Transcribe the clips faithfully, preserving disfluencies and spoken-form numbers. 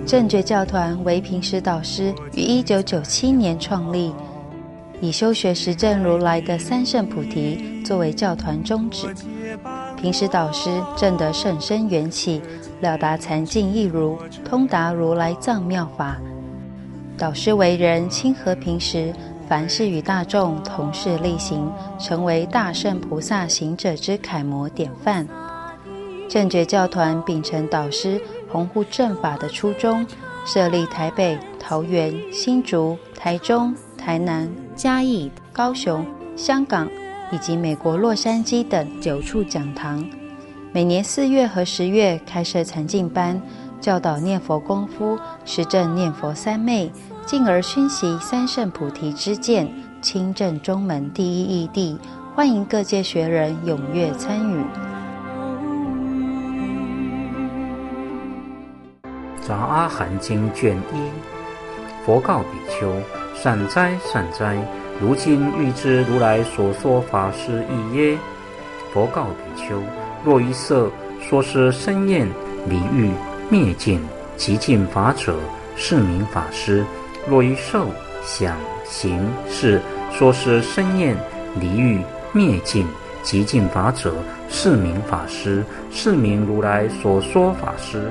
正觉教团为平时导师于一九九七年创立，以修学实证如来的三圣菩提作为教团宗旨。平时导师证得甚深缘起，了达禅境义如，通达如来藏妙法。导师为人亲和平时，凡事与大众同事力行，成为大圣菩萨行者之楷模典范。正觉教团秉承导师弘护正法的初衷，设立台北、桃园、新竹、台中、台南、嘉义、高雄、香港以及美国洛杉矶等九处讲堂，每年四月和十月开设禅境班，教导念佛功夫，实证念佛三昧，进而熏习三圣菩提之见，亲证中门第一义谛，欢迎各界学人踊跃参与。 杂阿含经卷一，佛告比丘：善哉善哉，如今欲知如来所说法是义耶？佛告比丘：若一色说是生厌离欲灭尽极尽法者，是名法师；若一受想行识说是生厌离欲灭尽极尽法者，是名法师，是名如来所说法师。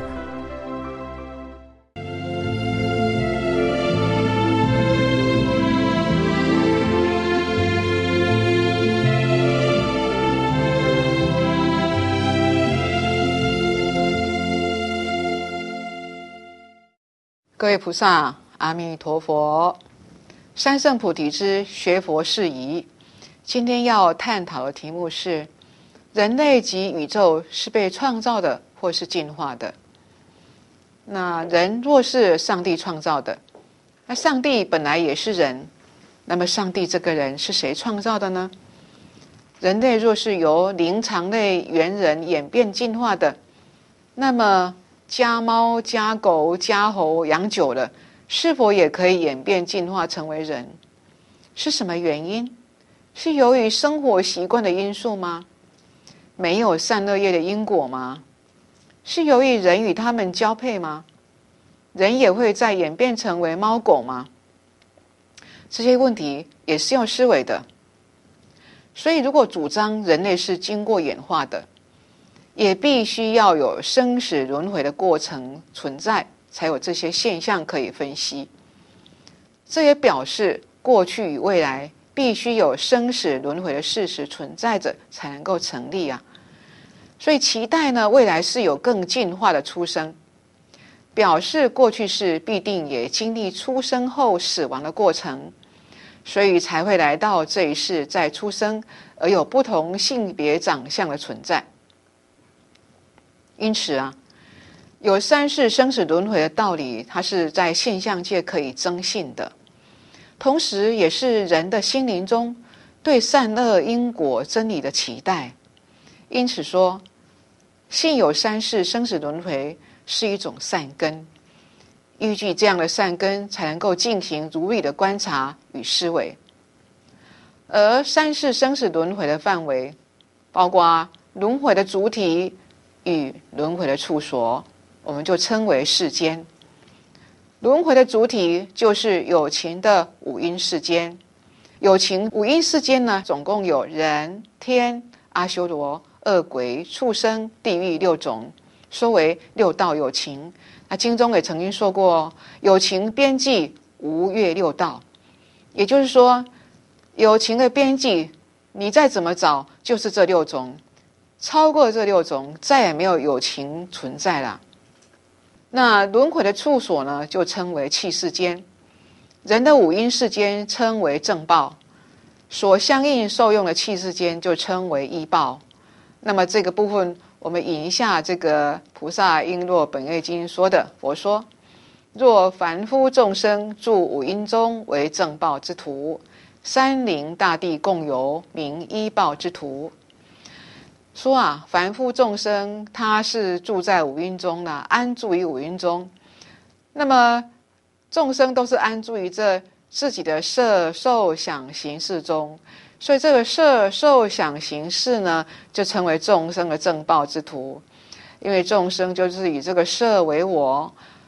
各位菩萨，阿弥陀佛。三圣菩提之学佛事宜，今天要探讨的题目是：人类及宇宙是被创造的，或是进化的？那人若是上帝创造的，那上帝本来也是人，那么上帝这个人是谁创造的呢？人类若是由灵长类猿人演变进化的，那么家猫、家狗、家猴养久了，是否也可以演变进化成为人？是什么原因？是由于生活习惯的因素吗？没有善恶业的因果吗？是由于人与他们交配吗？人也会再演变成为猫狗吗？这些问题也是要思维的。所以如果主张人类是经过演化的，也必须要有生死轮回的过程存在，才有这些现象可以分析。这也表示过去与未来必须有生死轮回的事实存在着，才能够成立啊。所以期待呢，未来是有更进化的出生，表示过去世必定也经历出生后死亡的过程，所以才会来到这一世再出生，而有不同性别长相的存在。因此啊，有三世生死轮回的道理，它是在现象界可以征信的，同时也是人的心灵中对善恶因果真理的期待。因此说，信有三世生死轮回是一种善根，依据这样的善根，才能够进行如理的观察与思维。而三世生死轮回的范围，包括轮回的主体与轮回的处所，我们就称为世间。轮回的主体就是有情的五阴世间，有情五阴世间呢，总共有人、天、阿修罗、恶鬼、畜生、地狱六种，说为六道有情。那经中也曾经说过，有情边际无越六道，也就是说，有情的边际，你再怎么找，就是这六种。超过这六种，再也没有有情存在了。那轮回的处所呢，就称为气世间。人的五阴世间称为正报，所相应受用的气世间就称为依报。那么这个部分，我们引一下这个菩萨璎珞本愿经说的，佛说：若凡夫众生住五阴中，为正报之途；山林大地共有，名依报之途。说啊，凡夫众生他是住在五阴中的，安住于五阴中。那么众生都是安住于这自己的色受想行识中，所以这个色受想行识呢，就称为众生的正报之途。因为众生就是以这个色为我，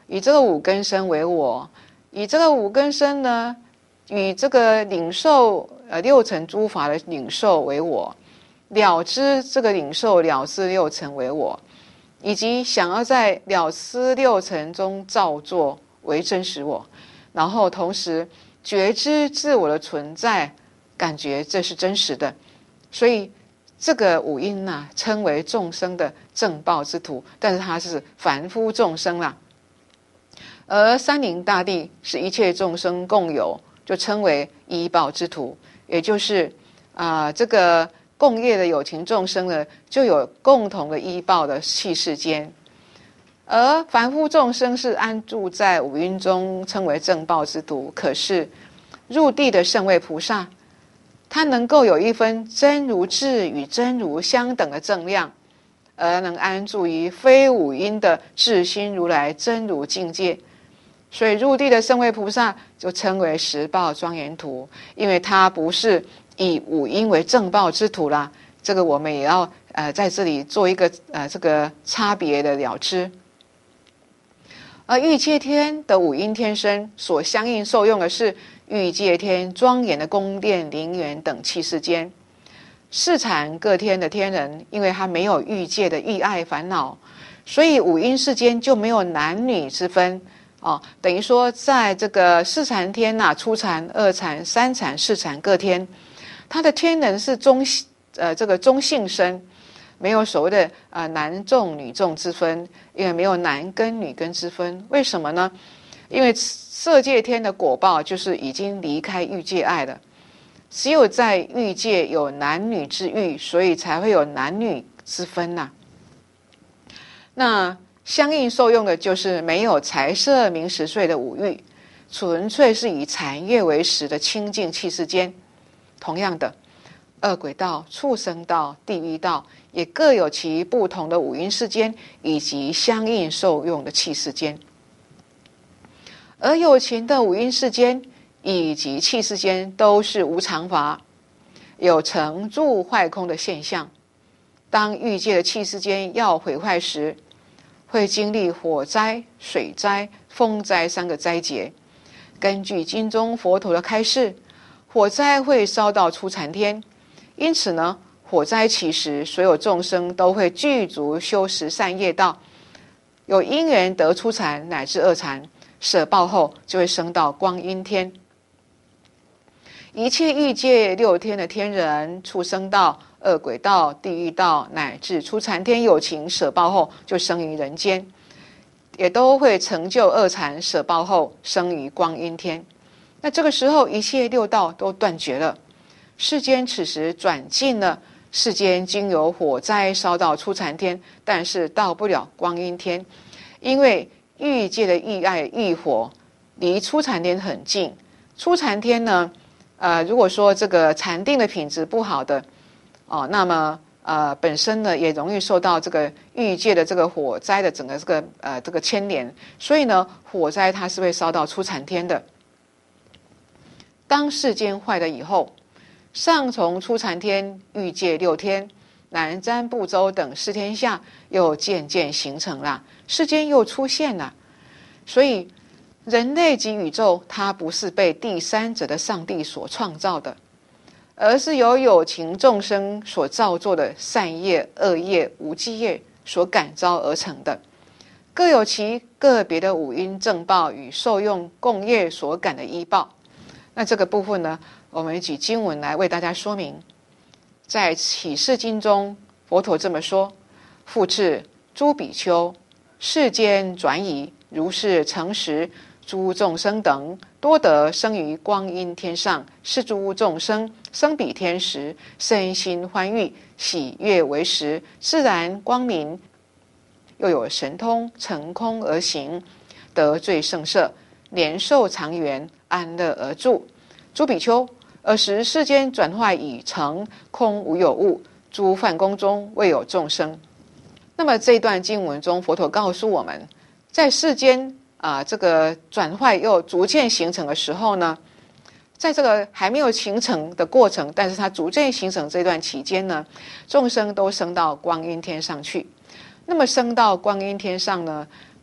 以这个五根身为我，以这个五根身呢，与这个领受呃六尘诸法的领受为我，了知这个领受了知六尘为我，以及想要在了知六尘中造作为真实我，然后同时觉知自我的存在，感觉这是真实的。所以这个五阴呐、啊，称为众生的正报之途，但是它是凡夫众生啦。而三灵大地是一切众生共有，就称为依报之途，也就是啊、呃，这个共业的有情众生呢，就有共同的依报的气世间。而凡夫众生是安住在五阴中，称为正报之途。可是入地的圣位菩萨，他能够有一分真如智与真如相等的正量，而能安住于非五阴的智心如来真如境界。所以入地的圣位菩萨就称为十报庄严图，因为他不是以五阴为正报之途啦。这个我们也要呃在这里做一个呃这个差别的了知。而欲界天的五阴天身所相应受用的是欲界天庄严的宫殿陵园等气世间。世禅各天的天人，因为他没有欲界的欲爱烦恼，所以五阴世间就没有男女之分哦。等于说在这个世禅天呐、啊，初禅、二禅、三禅、四禅各天，他的天人是中呃这个中性身，没有所谓的呃男众女众之分，因为没有男根女根之分。为什么呢？因为色界天的果报就是已经离开欲界爱了，只有在欲界有男女之欲，所以才会有男女之分呐、啊。那相应受用的就是没有财色名食睡的五欲，纯粹是以禅悦为食的清净气世间。同样的，恶鬼道、畜生道、地狱道也各有其不同的五阴世间以及相应受用的气世间。而有情的五阴世间以及气世间都是无常法，有成住坏空的现象。当欲界的气世间要毁坏时，会经历火灾、水灾、风灾三个灾劫。根据经中佛陀的开示，火灾会烧到初禅天，因此呢，火灾起时，所有众生都会具足修十善业道，有因缘得初禅乃至二禅，舍报后就会升到光阴天。一切欲界六天的天人、畜生道、恶鬼道、地狱道乃至初禅天有情舍报后就生于人间，也都会成就二禅，舍报后生于光阴天。那这个时候一切六道都断绝了，世间此时转进了，世间经由火灾烧到初禅天，但是到不了光阴天，因为欲界的欲爱欲火离初禅天很近。初禅天呢，呃，如果说这个禅定的品质不好的哦，那么呃本身呢也容易受到这个欲界的这个火灾的整个这个呃这个牵连，所以呢火灾它是会烧到初禅天的。当世间坏了以后，上从初禅天、欲界六天、南瞻部洲等四天下又渐渐形成了，世间又出现了。所以人类及宇宙它不是被第三者的上帝所创造的，而是由有情众生所造作的善业、恶业、无记业所感召而成的，各有其个别的五阴正报与受用共业所感的依报。那这个部分呢，我们举经文来为大家说明。在启示经中，佛陀这么说：复次，诸比丘，世间转移，如是诚实，诸众生等多得生于光阴天上，是诸众生生彼天时，身心欢愉，喜悦为食，自然光明，又有神通，乘空而行，得最胜色，年寿长远，安乐而住。诸比丘，尔时世间转坏已成，空无有物，诸梵宫中未有众生。那么这一段经文中，佛陀告诉我们，在世间啊、呃，这个转坏又逐渐形成的时候呢，在这个还没有形成的过程，但是它逐渐形成这段期间呢，众生都升到光阴天上去。那么升到光阴天上呢，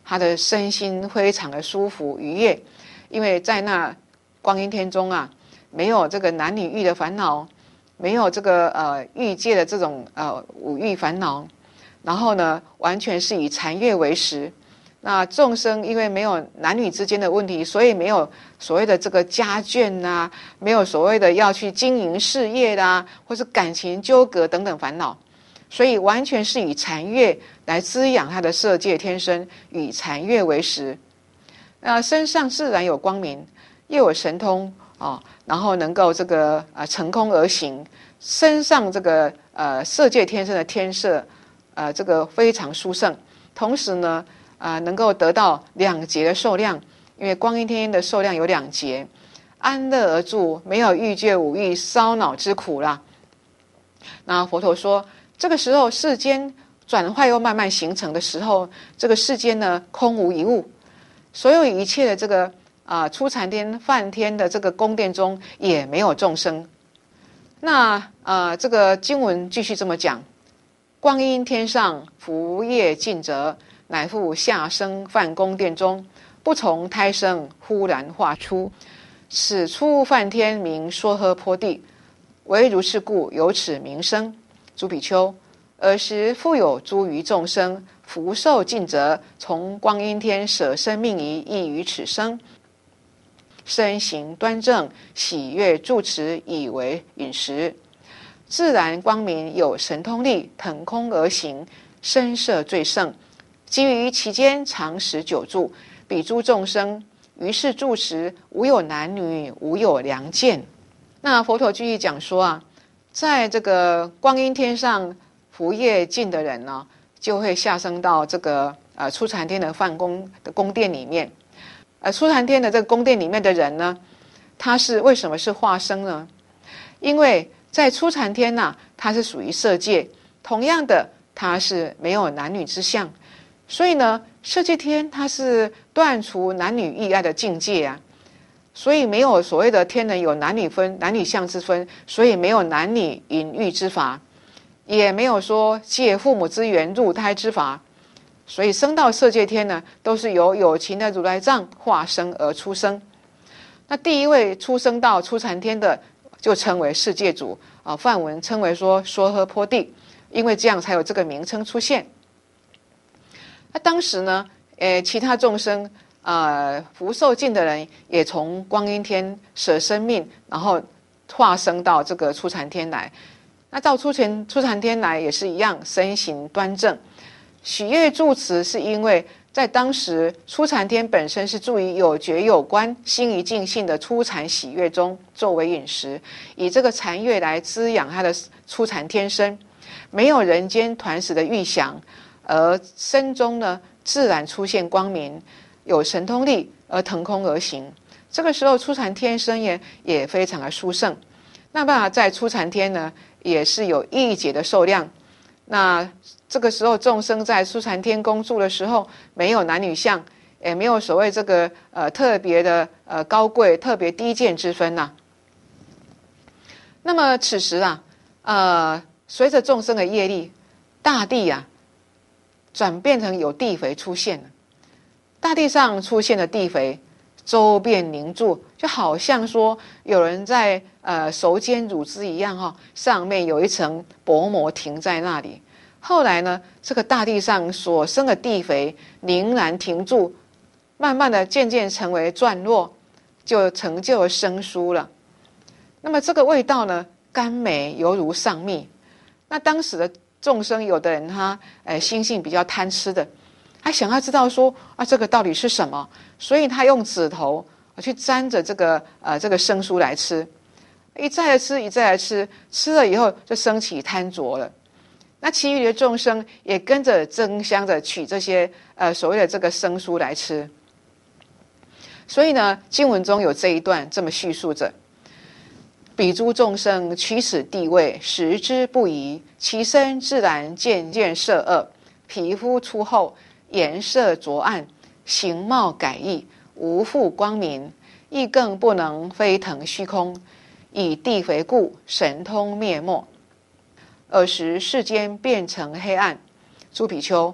他的身心非常的舒服愉悦，因为在那光阴天中啊，没有这个男女欲的烦恼，没有这个呃欲界的这种呃五欲烦恼，然后呢，完全是以禅悦为食。那众生因为没有男女之间的问题，所以没有所谓的这个家眷啊，没有所谓的要去经营事业啦，或是感情纠葛等等烦恼，所以完全是以禅悦来滋养他的色界天身，以禅悦为食。呃，身上自然有光明，又有神通啊，然后能够这个呃乘空而行，身上这个呃色界天身的天色，呃这个非常殊胜，同时呢。啊、呃，能够得到两劫的寿量，因为光阴天的寿量有两劫，安乐而住，没有欲界五欲烧脑之苦啦。那佛陀说，这个时候世间转坏又慢慢形成的时候，这个世间呢空无一物，所有一切的这个啊、呃、初禅天、梵天的这个宫殿中也没有众生。那呃这个经文继续这么讲：光阴天上福业尽折。乃复下生梵宫殿中，不从胎生，忽然化出。此出梵天名娑诃波帝，唯如是故，有此名声。诸比丘，尔时复有诸余众生，福寿尽折，从光阴天舍生命仪，亦于此生。身形端正，喜悦住持，以为饮食。自然光明，有神通力，腾空而行，身色最胜。基于其间常时久住，彼诸众生于是住时，无有男女，无有良见。那佛陀继续讲说啊，在这个光阴天上福业尽的人呢，就会下生到这个呃初禅天的梵宫的宫殿里面。呃，初禅天的这个宫殿里面的人呢，他是为什么是化生呢？因为在初禅天呐、啊，它是属于色界，同样的，它是没有男女之相。所以呢，色界天它是断除男女欲爱的境界啊，所以没有所谓的天人有男女分、男女相之分，所以没有男女淫欲之法，也没有说借父母之缘入胎之法，所以生到色界天呢，都是由有情的如来藏化生而出生。那第一位出生到初禅天的，就称为世界主啊，梵文称为说娑诃波帝，因为这样才有这个名称出现。那当时呢，呃，其他众生，呃，福寿尽的人，也从光阴天舍生命，然后化生到这个初禅天来。那到初禅初禅天来也是一样，身形端正，喜悦住持，是因为在当时初禅天本身是住于有觉有观、心一净性的初禅喜悦中作为饮食，以这个禅悦来滋养他的初禅天身，没有人间团食的欲想。而身中呢，自然出现光明，有神通力，而腾空而行。这个时候，初禅天身也也非常的殊胜。那么在初禅天呢，也是有一劫的寿量。那这个时候，众生在初禅天宫住的时候，没有男女相，也没有所谓这个呃特别的呃高贵、特别低贱之分呐、啊。那么此时啊，呃，随着众生的业力，大地啊。转变成有地肥出现了，大地上出现的地肥，周遍凝住，就好像说有人在呃熟煎乳汁一样哈、哦，上面有一层薄膜停在那里。后来呢，这个大地上所生的地肥凝然停住，慢慢的渐渐成为转落，就成就了生酥了。那么这个味道呢，甘美犹如上蜜。那当时的众生有的人他呃心性比较贪吃的，他想要知道说啊这个到底是什么，所以他用指头去沾着这个呃这个生酥来吃，一再的吃一再的吃，吃了以后就升起贪着了。那其余的众生也跟着争相的取这些呃所谓的这个生酥来吃。所以呢，经文中有这一段这么叙述着。彼诸众生取此地位，食之不疑，其身自然渐渐色恶，皮肤粗厚，颜色浊暗，形貌改异，无复光明，亦更不能飞腾虚空，以地肥故，神通灭没。尔时世间变成黑暗。诸比丘，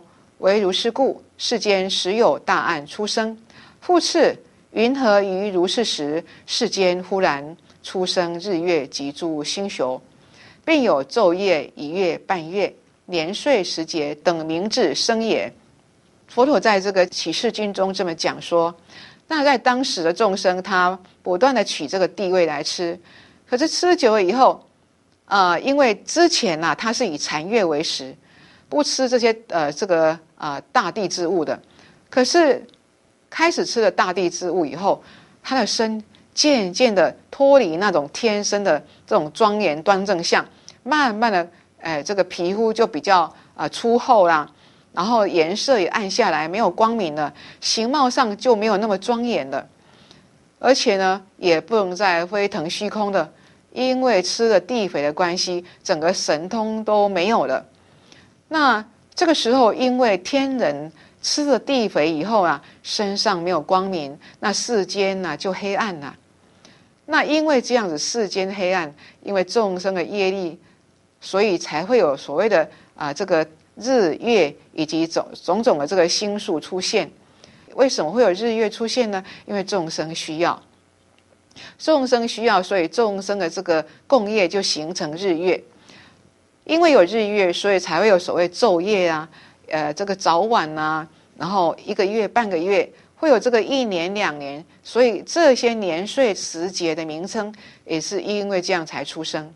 为如是故，世间时有大暗出生。复次，云何于如是时，世间忽然出生日月及诸星宿，并有昼夜、一月、半月、年岁、时节等名字生也。佛陀在这个启示经中这么讲说，那在当时的众生，他不断的取这个地位来吃，可是吃久了以后，呃，因为之前啊，他是以禅悦为食，不吃这些呃这个呃大地之物的，可是开始吃了大地之物以后，他的身渐渐的脱离那种天生的这种庄严端正相，慢慢的，哎，这个皮肤就比较呃粗厚啦，然后颜色也暗下来，没有光明了，形貌上就没有那么庄严了，而且呢，也不能再飞腾虚空的，因为吃了地肥的关系，整个神通都没有了。那这个时候，因为天人吃了地肥以后啊，身上没有光明，那世间啊就黑暗了。那因为这样子世间黑暗，因为众生的业力，所以才会有所谓的啊、呃、这个日月以及种种种的这个星宿出现。为什么会有日月出现呢？因为众生需要，众生需要，所以众生的这个共业就形成日月。因为有日月，所以才会有所谓昼夜啊，呃，这个早晚啊，然后一个月、半个月，会有这个一年、两年，所以这些年岁时节的名称，也是因为这样才出生。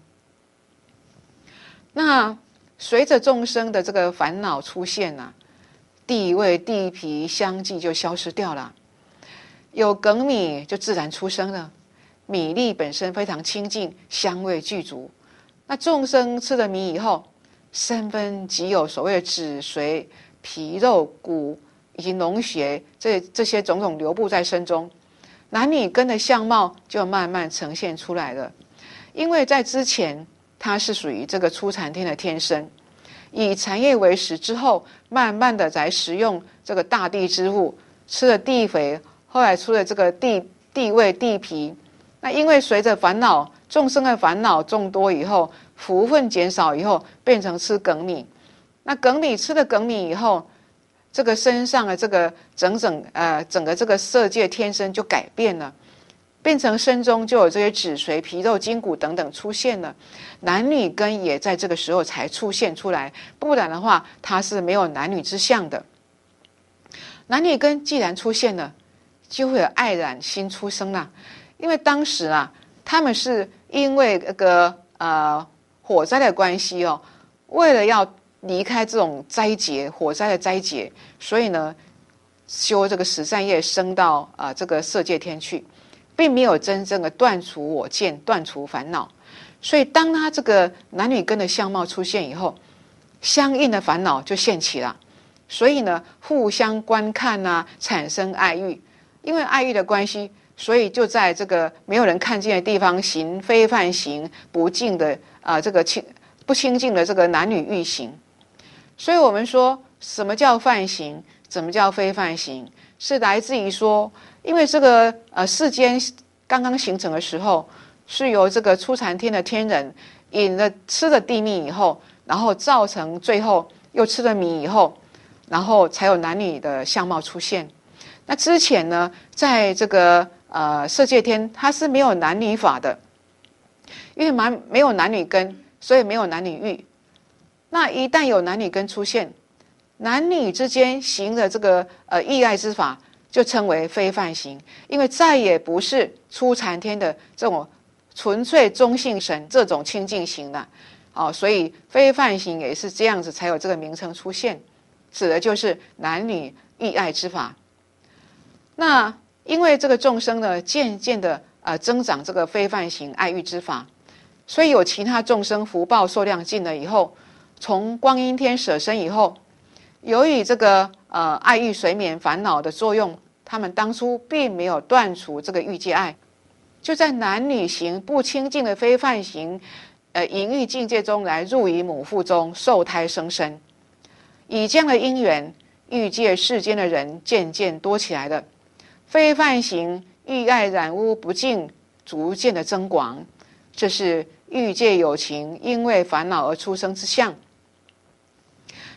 那随着众生的这个烦恼出现啊，地位、地皮相继就消失掉了，有粳米就自然出生了。米粒本身非常清净，香味具足。那众生吃了米以后，身分即有所谓的脂髓、皮肉、骨以及脓血，这这些种种流布在身中，男女根的相貌就慢慢呈现出来了。因为在之前，它是属于这个初禅天的天生，以禅业为食之后，慢慢的在食用这个大地之物，吃了地肥，后来出了这个地地位、地皮。那因为随着烦恼，众生的烦恼众多以后，福分减少以后，变成吃粳米。那粳米吃了粳米以后，这个身上的这个整整呃整个这个色界天生就改变了，变成身中就有这些脂髓、皮肉、筋骨等等出现了。男女根也在这个时候才出现出来，不然的话，它是没有男女之相的。男女根既然出现了，就会有爱染心出生了。因为当时啊，他们是因为那个呃火灾的关系哦，为了要离开这种灾劫，火灾的灾劫，所以呢，修这个十善业，升到啊、呃、这个色界天去，并没有真正的断除我见，断除烦恼。所以当他这个男女根的相貌出现以后，相应的烦恼就现起了。所以呢，互相观看啊，产生爱欲。因为爱欲的关系，所以就在这个没有人看见的地方行非梵行，不净的啊、呃、这个清不清净的这个男女欲行。所以我们说什么叫梵行，什么叫非梵行，是来自于说，因为这个呃世间刚刚形成的时候，是由这个初禅天的天人饮了吃了地米以后，然后造成最后又吃了米以后，然后才有男女的相貌出现。那之前呢，在这个呃色界天，它是没有男女法的，因为蛮没有男女根，所以没有男女欲。那一旦有男女根出现，男女之间行的这个呃意爱之法，就称为非梵行，因为再也不是初禅天的这种纯粹中性神这种清净行了。哦，所以非梵行也是这样子才有这个名称出现，指的就是男女意爱之法。那因为这个众生呢，渐渐的呃增长这个非梵行爱欲之法，所以有其他众生福报受量尽了以后，从光阴天舍身以后，由于这个呃爱欲随眠烦恼的作用，他们当初并没有断除这个欲界爱，就在男女行不清净的非梵行呃淫欲境界中来入于母腹中受胎生身。以这样的因缘，欲界世间的人渐渐多起来了，非梵行欲爱染污不净逐渐的增广，这是欲界有情因为烦恼而出生之相。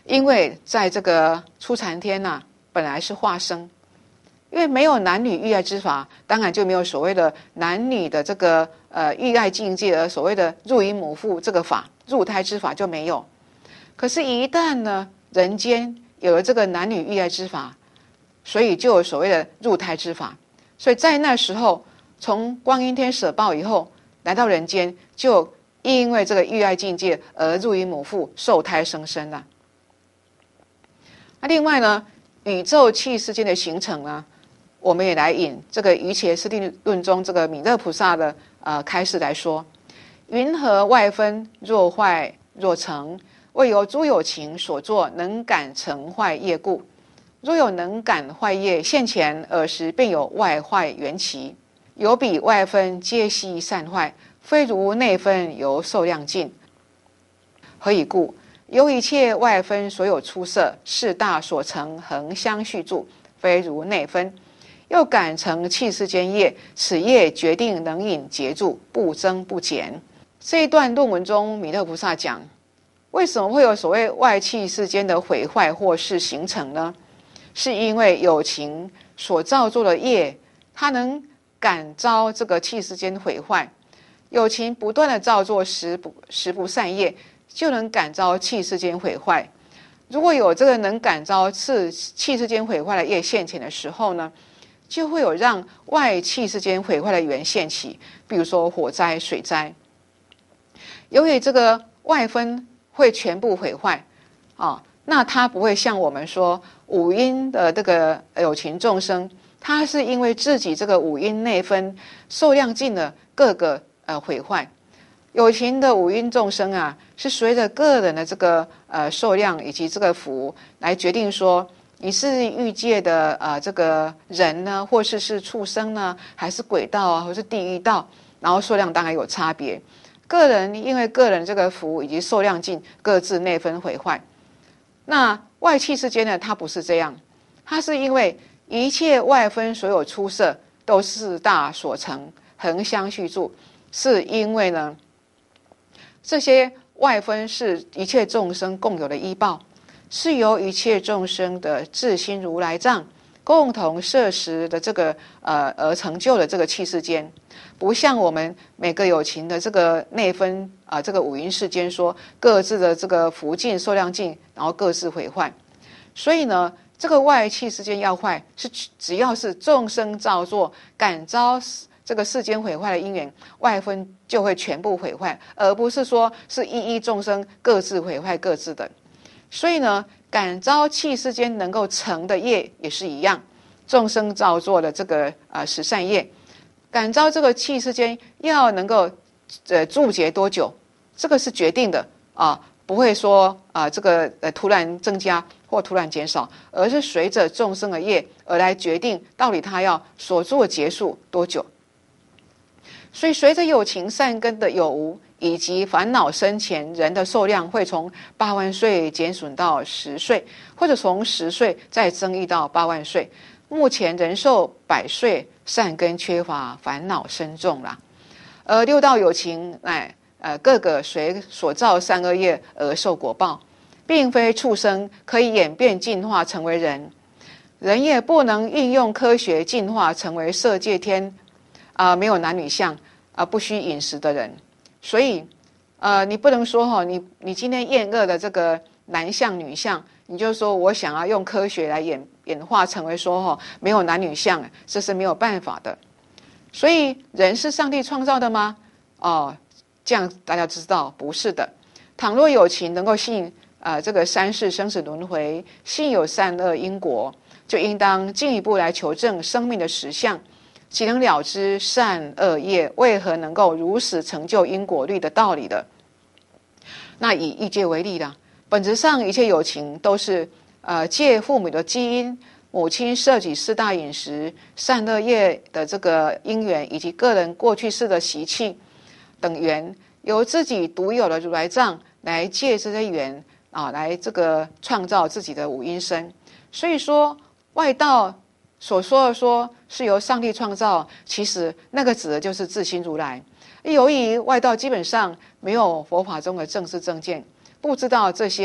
因为在这个初禅天呐、啊，本来是化生，因为没有男女欲爱之法，当然就没有所谓的男女的这个呃欲爱境界，而所谓的入阴母腹这个法，入胎之法就没有。可是，一旦呢人间有了这个男女欲爱之法，所以就有所谓的入胎之法。所以在那时候，从观音天舍报以后，来到人间，就因为这个欲爱境界而入阴母腹受胎生生了。那另外呢，宇宙气世间的形成呢，我们也来引这个《瑜伽师地论》中这个弥勒菩萨的呃开示来说：云何外分若坏若成？为由诸有情所作能感成坏业故。若有能感坏业现前，尔时便有外坏缘起。有彼外分皆悉散坏，非如内分由受量尽。何以故？由一切外分所有出色，事大所成，恒相续住，非如内分。又感成气世间业，此业决定能引结住，不增不减。这一段论文中，弥勒菩萨讲，为什么会有所谓外气世间的毁坏或是形成呢？是因为有情所造作的业，它能感召这个气世间毁坏。有情不断的造作十不十不善业，就能感召气世间毁坏。如果有这个能感召气气世间毁坏的业现前的时候呢，就会有让外气世间毁坏的缘现起，比如说火灾、水灾。由于这个外分会全部毁坏啊，那它不会像我们说五阴的这个有情众生，它是因为自己这个五阴内分受量尽了，各个呃毁坏。有情的五阴众生啊，是随着个人的这个呃受量以及这个福来决定说，你是欲界的呃这个人呢，或是是畜生呢，还是鬼道啊，或是地狱道，然后受量当然有差别。个人因为个人这个福以及受量尽，各自内分毁坏。那外气世间呢，它不是这样，它是因为一切外分所有出色都是大所成，恒相续住，是因为呢，这些外分是一切众生共有的依报，是由一切众生的自心如来藏共同摄食的这个呃而成就的这个气世间，不像我们每个有情的这个内分啊、呃、这个五阴世间说各自的这个福尽受量尽，然后各自毁坏。所以呢，这个外气世间要坏，是只要是众生造作感召这个世间毁坏的因缘，外分就会全部毁坏，而不是说是一一众生各自毁坏各自的。所以呢，感召气世间能够成的业也是一样，众生造作的这个呃十善业，感召这个气世间要能够呃住结多久，这个是决定的啊，不会说啊这个呃突然增加或突然减少，而是随着众生的业而来决定到底他要所做结束多久。所以随着有情善根的有无，以及烦恼生前人的寿量会从八万岁减损到十岁，或者从十岁再增益到八万岁。目前人寿百岁，善根缺乏，烦恼深重啦。而六道有情乃呃各个随所造善恶业而受果报，并非畜生可以演变进化成为人，人也不能运用科学进化成为色界天啊、呃、没有男女相啊、呃、不需饮食的人。所以，呃，你不能说哈、哦，你你今天厌恶的这个男相女相，你就说我想要用科学来演演化成为说哈、哦、没有男女相，这是没有办法的。所以，人是上帝创造的吗？哦，这样大家知道不是的。倘若有情能够信呃这个三世生死轮回，信有善恶因果，就应当进一步来求证生命的实相。岂能了知善恶业为何能够如此成就因果律的道理的？那以欲界为例啦，本质上一切有情都是呃借父母的基因、母亲摄取四大饮食、善恶业的这个因缘，以及个人过去世的习气等缘，由自己独有的如来藏来借这些缘啊，来这个创造自己的五阴身。所以说外道所说的说是由上帝创造，其实那个指的就是自心如来。由于外道基本上没有佛法中的正知正见，不知道这些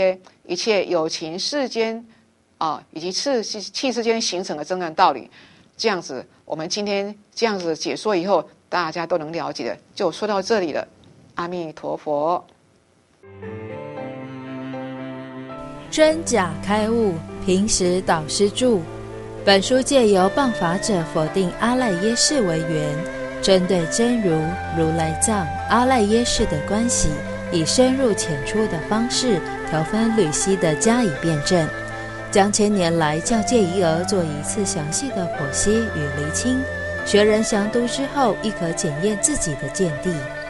一切有情世间啊，以及气气世间形成的真正道理。这样子，我们今天这样子解说以后，大家都能了解的，就说到这里了。阿弥陀佛。 真假开悟，平时导师著。本书借由谤法者否定阿赖耶识为缘，针对真如、如来藏、阿赖耶识的关系，以深入浅出的方式，条分缕析地加以辩证，将千年来教戒仪而做一次详细的剖析与厘清。学人详读之后，亦可检验自己的见地。